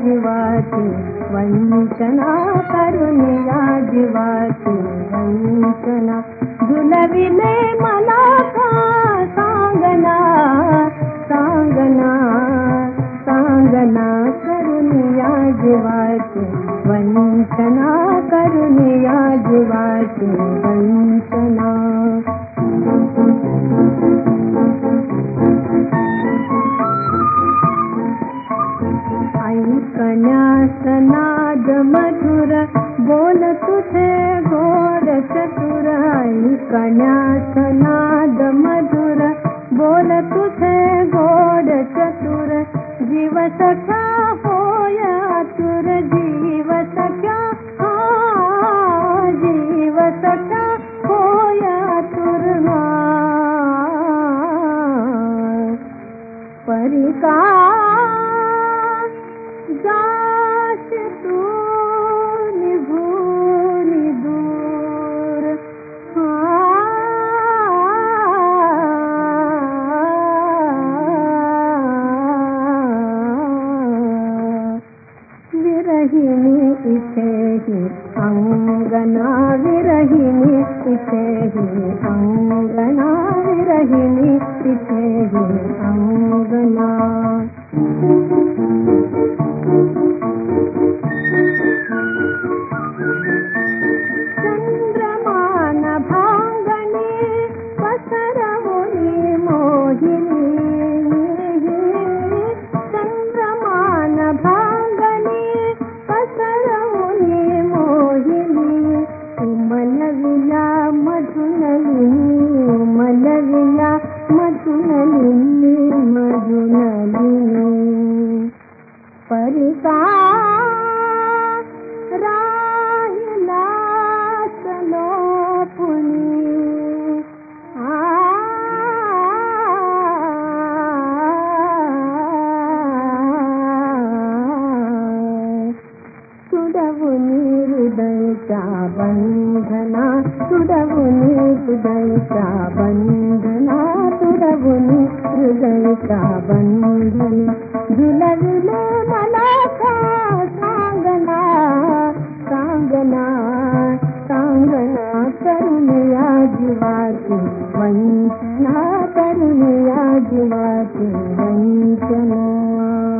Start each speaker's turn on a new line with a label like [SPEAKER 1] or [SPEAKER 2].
[SPEAKER 1] जीवाची वंचना, करून या जीवाची वंचना. झुलविले मला का सांगना, सांगना, सांगना, करून या जीवाची वंचना, करून या जीवाची वंचना. ऐकण्यास नाद मधुर, बोल तुझे गोड चतुर. ऐकण्यास नाद मधुर, बोल तुझे गोड चतुर. जीव सख्या होय आतुर, जीव सख्या, जीव सख्या होय आतुर. परिका जाश तू निभून दूर. विरहिणी इथेही अंगना, विरहिणी इथेही अंगना, विरहिणी इथेही अंगना. चंद्रमान भांगणी पसरवली मोहिनी, चंद्रमान भांगणी पसरवली मोहिनी. उमलविला मधुनलिनी, उमलविला मधुनलिनी, मधुनलिनी. परिका राहिला सलोपुनी. तुडवुनी हृदयच्या बंधना, तुडवुनी हृदयच्या बंधना, तुडवुनी हृदयच्या बंधना. झुलविले मला का सांगना, सांगना, सांगना, करून या जीवाची वंचना, करून या जीवाची वंचना.